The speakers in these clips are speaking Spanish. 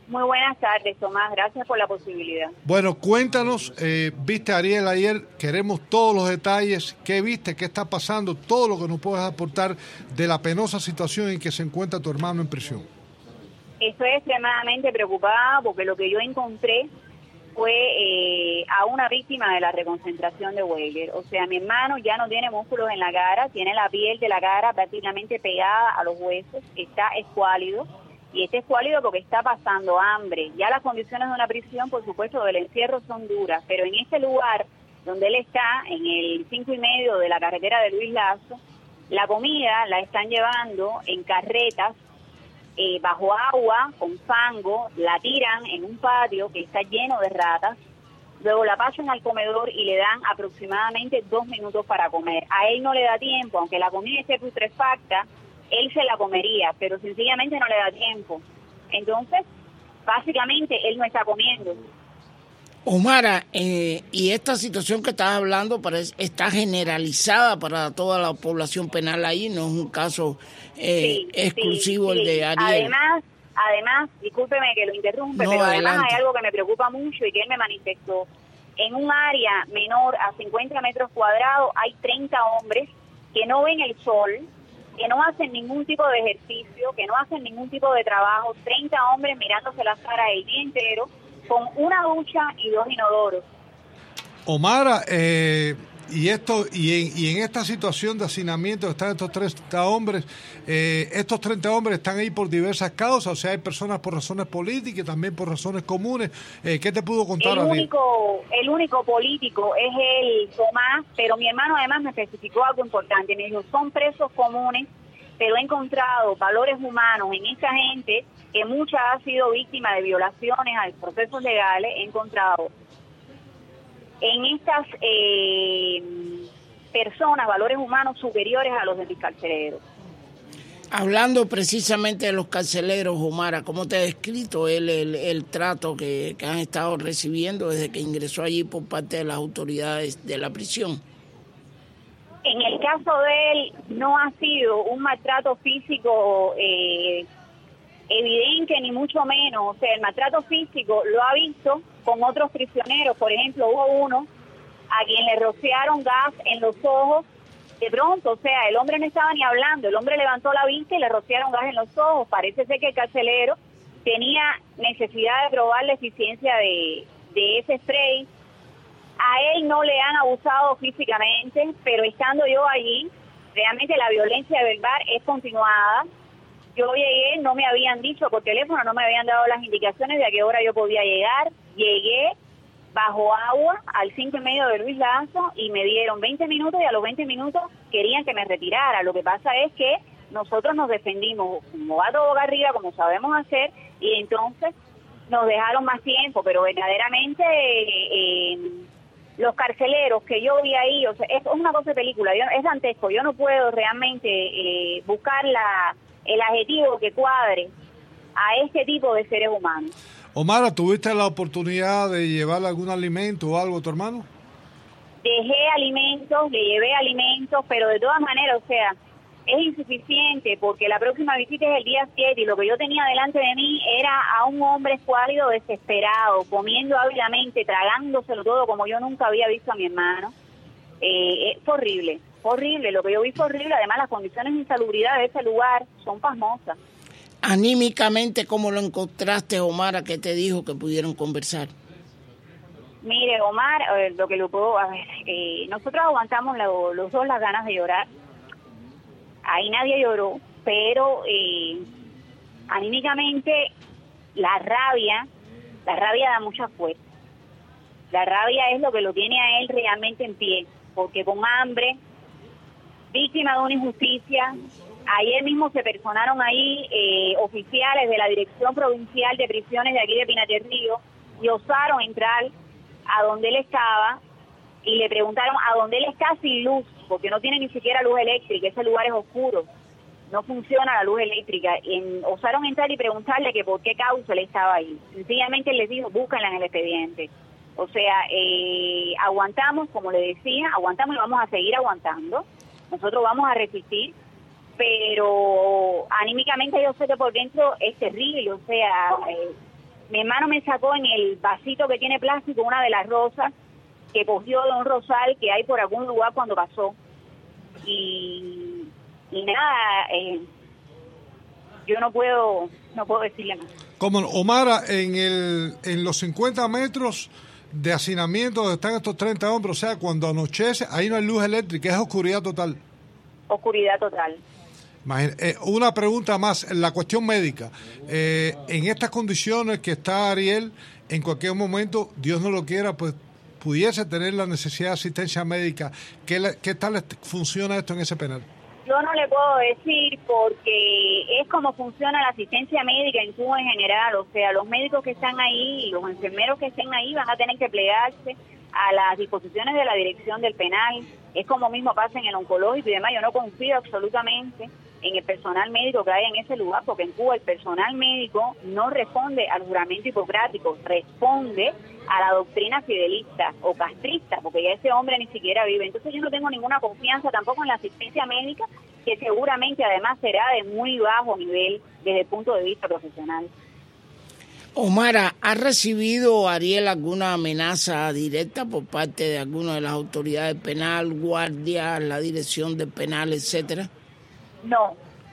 Muy buenas tardes, Tomás. Gracias por la posibilidad. Bueno, cuéntanos, viste a Ariel ayer, queremos todos los detalles, qué viste, qué está pasando, todo lo que nos puedas aportar de la penosa situación en que se encuentra tu hermano en prisión. Estoy extremadamente preocupada porque lo que yo encontré fue a una víctima de la reconcentración de Weger. O sea, mi hermano ya no tiene músculos en la cara, tiene la piel de la cara prácticamente pegada a los huesos, está escuálido. Y este escuálido porque está pasando hambre. Ya las condiciones de una prisión, por supuesto, del encierro son duras, pero en este lugar donde él está, en el 5.5 de la carretera de Luis Lazo, la comida la están llevando en carretas, bajo agua, con fango, la tiran en un patio que está lleno de ratas, luego la pasan al comedor y le dan aproximadamente 2 minutos para comer. A él no le da tiempo, aunque la comida esté putrefacta, él se la comería, pero sencillamente no le da tiempo. Entonces, básicamente, él no está comiendo. Omara, y esta situación que estás hablando está generalizada para toda la población penal ahí, no es un caso exclusivo el de Ariel. Además, discúlpeme que lo interrumpe, pero además hay algo que me preocupa mucho y que él me manifestó. En un área menor a 50 metros cuadrados hay 30 hombres que no ven el sol, que no hacen ningún tipo de ejercicio, que no hacen ningún tipo de trabajo, 30 hombres mirándose las caras el día entero, con una ducha y 2 inodoros. Omara, y en esta situación de hacinamiento están estos 30 hombres, estos 30 hombres están ahí por diversas causas, o sea, hay personas por razones políticas y también por razones comunes. ¿Qué te pudo contar? El único político es el Tomás, pero mi hermano además me especificó algo importante, me dijo, son presos comunes, pero he encontrado valores humanos en esta gente, que mucha ha sido víctima de violaciones a procesos legales, he encontrado en estas personas valores humanos superiores a los de mis carceleros. Hablando precisamente de los carceleros, Omara, ¿cómo te ha descrito él el trato que han estado recibiendo desde que ingresó allí por parte de las autoridades de la prisión? En el caso de él no ha sido un maltrato físico evidente, ni mucho menos. O sea, el maltrato físico lo ha visto con otros prisioneros. Por ejemplo, hubo uno a quien le rociaron gas en los ojos de pronto. O sea, el hombre no estaba ni hablando, el hombre levantó la vista y le rociaron gas en los ojos. Parece ser que el carcelero tenía necesidad de probar la eficiencia de ese spray. A él no le han abusado físicamente, pero estando yo allí, realmente la violencia verbal es continuada. Yo llegué, no me habían dicho por teléfono, no me habían dado las indicaciones de a qué hora yo podía llegar. Llegué bajo agua al 5.5 de Luis Lazo y me dieron 20 minutos y a los 20 minutos querían que me retirara. Lo que pasa es que nosotros nos defendimos como gato boca arriba, como sabemos hacer, y entonces nos dejaron más tiempo, pero verdaderamente los carceleros que yo vi ahí, o sea, es una cosa de película, es dantesco, yo no puedo realmente buscar el adjetivo que cuadre a este tipo de seres humanos. Omara, ¿tuviste la oportunidad de llevarle algún alimento o algo a tu hermano? Dejé alimentos, le llevé alimentos, pero de todas maneras, o sea, es insuficiente porque la próxima visita es el día 7 y lo que yo tenía delante de mí era a un hombre escuálido, desesperado, comiendo ávidamente, tragándoselo todo como yo nunca había visto a mi hermano. Fue horrible, lo que yo vi fue horrible. Además, las condiciones de insalubridad de ese lugar son pasmosas. Anímicamente, ¿cómo lo encontraste, Omar? ¿Qué te dijo que pudieron conversar? Mire, Omar, lo que lo puedo... nosotros aguantamos los dos las ganas de llorar. Ahí nadie lloró, pero anímicamente la rabia da mucha fuerza. La rabia es lo que lo tiene a él realmente en pie, porque con hambre, víctima de una injusticia. Ayer mismo se personaron ahí oficiales de la Dirección Provincial de Prisiones de aquí de Pinaterrío y osaron entrar a donde él estaba y le preguntaron a dónde él está sin luz, porque no tiene ni siquiera luz eléctrica, ese lugar es oscuro, no funciona la luz eléctrica. Osaron entrar y preguntarle que por qué causa él estaba ahí. Sencillamente él les dijo, búscanla en el expediente. O sea, aguantamos, como le decía, aguantamos y vamos a seguir aguantando. Nosotros vamos a resistir, pero anímicamente yo sé que por dentro es terrible, o sea, Mi hermano me sacó en el vasito que tiene plástico una de las rosas que cogió de un rosal que hay por algún lugar cuando pasó. Y nada, yo no puedo decirle más. Como Omara, en los 50 metros de hacinamiento donde están estos 30 hombres, o sea, cuando anochece, ahí no hay luz eléctrica, es oscuridad total. Oscuridad total. Una pregunta más, la cuestión médica. En estas condiciones que está Ariel, en cualquier momento, Dios no lo quiera, pues pudiese tener la necesidad de asistencia médica. ¿Qué tal funciona esto en ese penal? Yo no le puedo decir porque es como funciona la asistencia médica en Cuba en general. O sea, los médicos que están ahí y los enfermeros que estén ahí van a tener que plegarse a las disposiciones de la dirección del penal. Es como mismo pasa en el oncológico y demás. Yo no confío absolutamente en el personal médico que hay en ese lugar, porque en Cuba el personal médico no responde al juramento hipocrático, responde a la doctrina fidelista o castrista, porque ya ese hombre ni siquiera vive. Entonces yo no tengo ninguna confianza tampoco en la asistencia médica, que seguramente además será de muy bajo nivel desde el punto de vista profesional. Omara, ¿ha recibido Ariel alguna amenaza directa por parte de alguna de las autoridades penal, guardias, la dirección del penal, etcétera? No.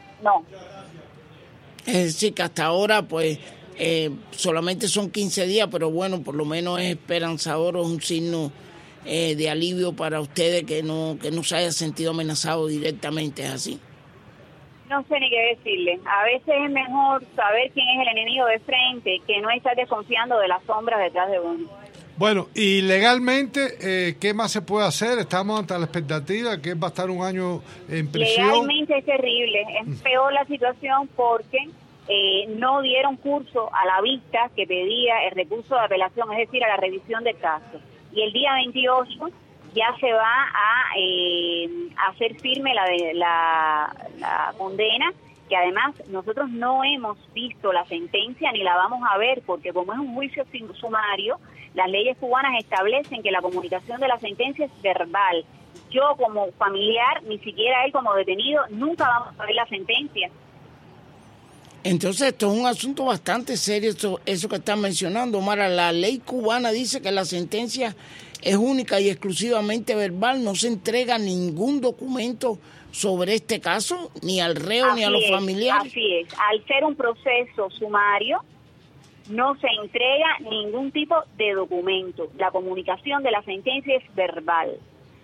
Es decir, que hasta ahora, pues, solamente son 15 días, pero bueno, por lo menos es esperanzador, es un signo de alivio para ustedes que no se haya sentido amenazado directamente, ¿es así? No sé ni qué decirle. A veces es mejor saber quién es el enemigo de frente que no estar desconfiando de las sombras detrás de uno. Bueno, y legalmente, ¿qué más se puede hacer? Estamos ante la expectativa que va a estar un año en prisión. Legalmente es terrible, es peor la situación porque no dieron curso a la vista que pedía el recurso de apelación, es decir, a la revisión del caso. Y el día 28 ya se va a hacer firme la condena, que además nosotros no hemos visto la sentencia ni la vamos a ver, porque como es un juicio sumario, las leyes cubanas establecen que la comunicación de la sentencia es verbal. Yo como familiar, ni siquiera él como detenido, nunca vamos a ver la sentencia. Entonces esto es un asunto bastante serio, eso que están mencionando, Omar. La ley cubana dice que la sentencia es única y exclusivamente verbal, no se entrega ningún documento sobre este caso, ni al reo ni a los familiares. Así es, al ser un proceso sumario, no se entrega ningún tipo de documento. La comunicación de la sentencia es verbal.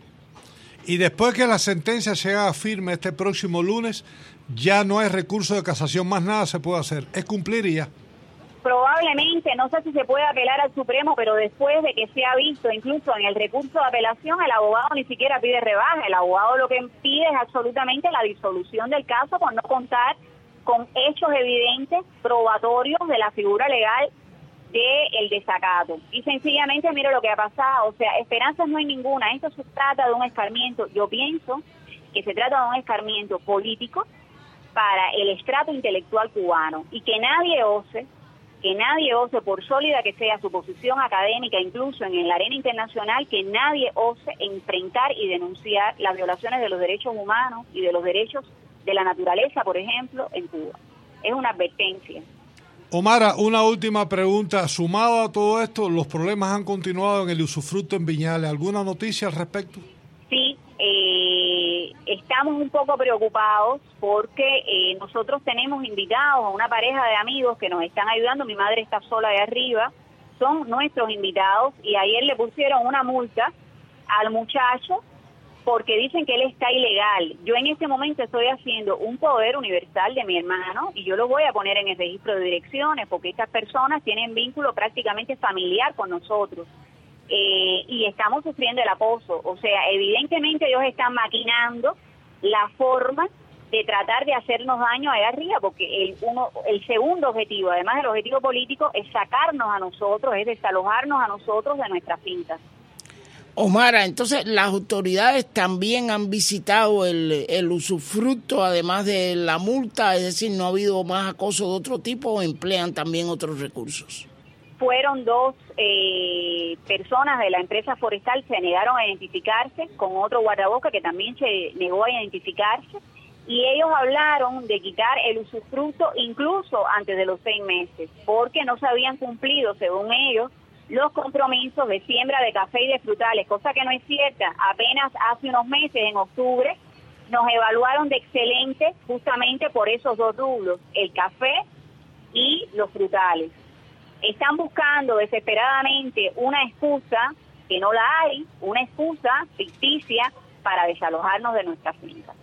Y después que la sentencia se haga firme este próximo lunes, ya no hay recurso de casación, más nada se puede hacer. Es cumplir y ya. Probablemente, no sé si se puede apelar al Supremo, pero después de que se ha visto, incluso en el recurso de apelación, el abogado ni siquiera pide rebaja. El abogado lo que pide es absolutamente la disolución del caso por no contar con hechos evidentes, probatorios de la figura legal del desacato. Y sencillamente, mire lo que ha pasado, o sea, esperanzas no hay ninguna. Esto se trata de un escarmiento. Yo pienso que se trata de un escarmiento político para el estrato intelectual cubano, y que nadie ose, por sólida que sea su posición académica, incluso en la arena internacional, que nadie ose enfrentar y denunciar las violaciones de los derechos humanos y de los derechos de la naturaleza, por ejemplo, en Cuba. Es una advertencia. Omara, una última pregunta. Sumado a todo esto, los problemas han continuado en el usufructo en Viñales. ¿Alguna noticia al respecto? Sí, estamos un poco preocupados porque nosotros tenemos invitados a una pareja de amigos que nos están ayudando. Mi madre está sola de arriba, son nuestros invitados, y ayer le pusieron una multa al muchacho porque dicen que él está ilegal. Yo en este momento estoy haciendo un poder universal de mi hermano y yo lo voy a poner en el registro de direcciones porque estas personas tienen vínculo prácticamente familiar con nosotros. Y estamos sufriendo el acoso. O sea, evidentemente ellos están maquinando la forma de tratar de hacernos daño allá arriba, porque el segundo objetivo, además del objetivo político, es sacarnos a nosotros, es desalojarnos a nosotros de nuestras fincas. Omara, entonces las autoridades también han visitado el usufructo, además de la multa, es decir, no ha habido más acoso de otro tipo, o emplean también otros recursos. Fueron dos personas de la empresa forestal, se negaron a identificarse, con otro guardaboca que también se negó a identificarse, y ellos hablaron de quitar el usufructo incluso antes de los 6 meses, porque no se habían cumplido, según ellos, los compromisos de siembra de café y de frutales, cosa que no es cierta. Apenas hace unos meses, en octubre, nos evaluaron de excelente justamente por esos 2 rubros, el café y los frutales. Están buscando desesperadamente una excusa, que no la hay, una excusa ficticia para desalojarnos de nuestras fincas.